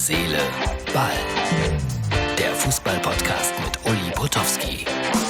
Seele, Ball. Der Fußball-Podcast mit Uli Potowski.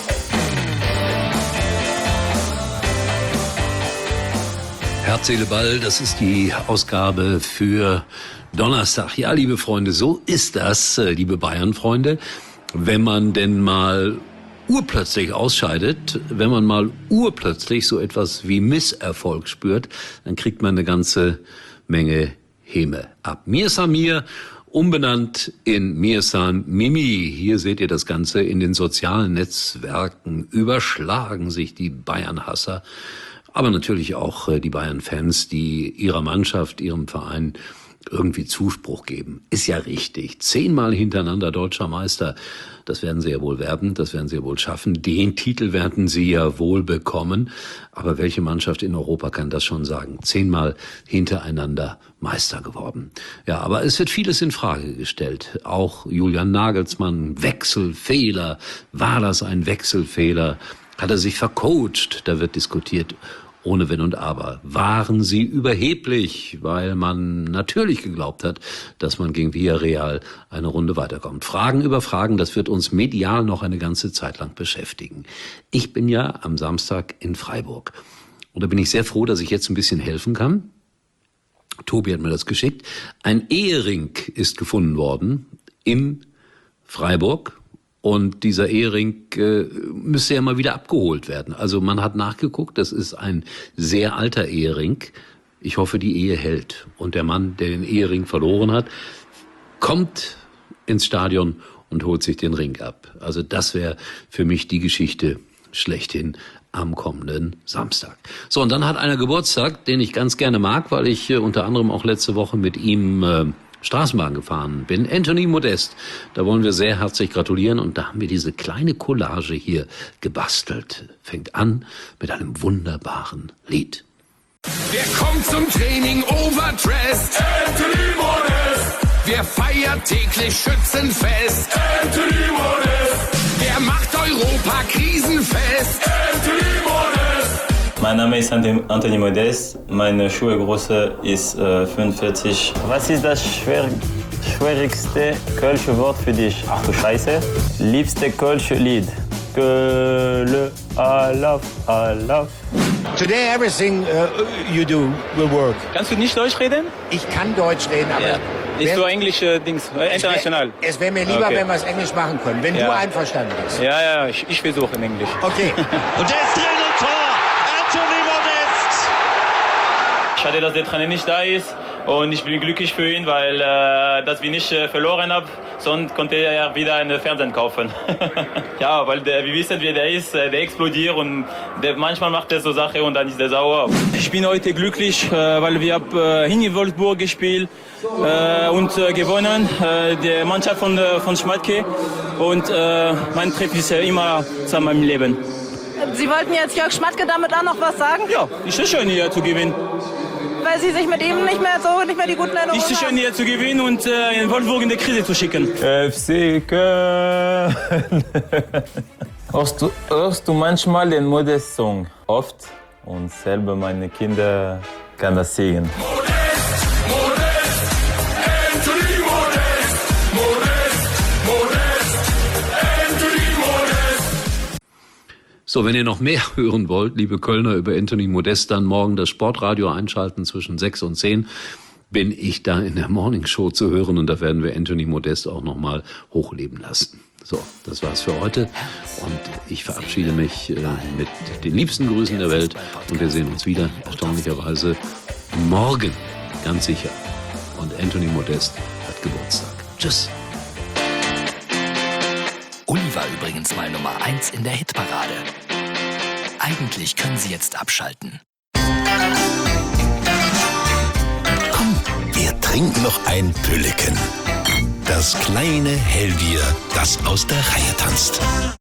Herz, Seele, Ball, das ist die Ausgabe für Donnerstag. Ja, liebe Freunde, so ist das, liebe Bayern-Freunde. Wenn man denn mal urplötzlich ausscheidet, wenn man mal urplötzlich so etwas wie Misserfolg spürt, dann kriegt man eine ganze Menge Häme ab. Mir Samir, umbenannt in Mirsan Mimi. Hier seht ihr das Ganze in den sozialen Netzwerken. Überschlagen sich die Bayern-Hasser, aber natürlich auch die Bayern-Fans, die ihrer Mannschaft, ihrem Verein irgendwie Zuspruch geben. Ist ja richtig. 10-mal hintereinander deutscher Meister. Das werden sie ja wohl werden, das werden sie ja wohl schaffen. Den Titel werden sie ja wohl bekommen. Aber welche Mannschaft in Europa kann das schon sagen? 10-mal hintereinander Meister geworden. Ja, aber es wird vieles in Frage gestellt. Auch Julian Nagelsmann, Wechselfehler. War das ein Wechselfehler? Hat er sich vercoacht? Da wird diskutiert. Ohne Wenn und Aber. Waren sie überheblich, weil man natürlich geglaubt hat, dass man gegen Villarreal eine Runde weiterkommt. Fragen über Fragen, das wird uns medial noch eine ganze Zeit lang beschäftigen. Ich bin ja am Samstag in Freiburg. Und da bin ich sehr froh, dass ich jetzt ein bisschen helfen kann. Tobi hat mir das geschickt. Ein Ehering ist gefunden worden in Freiburg. Und dieser Ehering müsste ja mal wieder abgeholt werden. Also man hat nachgeguckt, das ist ein sehr alter Ehering. Ich hoffe, die Ehe hält. Und der Mann, der den Ehering verloren hat, kommt ins Stadion und holt sich den Ring ab. Also das wäre für mich die Geschichte schlechthin am kommenden Samstag. So, und dann hat einer Geburtstag, den ich ganz gerne mag, weil ich unter anderem auch letzte Woche mit ihm Straßenbahn gefahren bin. Anthony Modest, da wollen wir sehr herzlich gratulieren und da haben wir diese kleine Collage hier gebastelt. Fängt an mit einem wunderbaren Lied. Wer kommt zum Training overdressed? Anthony Modest. Wer feiert täglich Schützenfest? Anthony Modest. Wer macht Europa krisenfest? Anthony Modest. Mein Name ist Anthony Modest, meine Schuhgröße ist 45. Was ist das schwierigste kölsche Wort für dich? Ach du Scheiße. Liebste kölsche Lied? Kölle, I love. Today everything you do will work. Kannst du nicht Deutsch reden? Ich kann Deutsch reden, aber... Ja. Ist so englische Dings, international. Es wäre mir lieber, wenn wir es Englisch machen können, wenn du einverstanden bist. Ja, ich versuche in Englisch. Okay. Und der ist drin und Tor! Anthony Modest! Schade, dass der Trainer nicht da ist und ich bin glücklich für ihn, weil dass wir nicht verloren haben, sonst konnte er wieder einen Fernseher kaufen. Ja, weil wir wissen, wie der ist, der explodiert und manchmal macht er so Sachen und dann ist er sauer. Ich bin heute glücklich, weil wir haben in Wolfsburg gespielt und gewonnen, die Mannschaft von Schmatke und mein Trieb ist immer zu meinem Leben. Sie wollten jetzt Jörg Schmatke damit auch noch was sagen? Ja, ist es schön hier zu gewinnen. Weil Sie sich mit ihm nicht mehr die guten Erinnerungen Ist es schön hier zu gewinnen und in Wolfsburg in der Krise zu schicken. FC Köln. Hörst du manchmal den Modest-Song? Oft. Und selber meine Kinder kann das singen. So, wenn ihr noch mehr hören wollt, liebe Kölner, über Anthony Modest, dann morgen das Sportradio einschalten zwischen 6 und 10. Bin ich da in der Morningshow zu hören und da werden wir Anthony Modest auch nochmal hochleben lassen. So, das war's für heute und ich verabschiede mich mit den liebsten Grüßen der Welt und wir sehen uns wieder, erstaunlicherweise, morgen, ganz sicher. Und Anthony Modest hat Geburtstag. Tschüss. Uli war übrigens mal Nummer 1 in der Hitparade. Eigentlich können Sie jetzt abschalten. Komm, wir trinken noch ein Pülliken. Das kleine Hellbier, das aus der Reihe tanzt.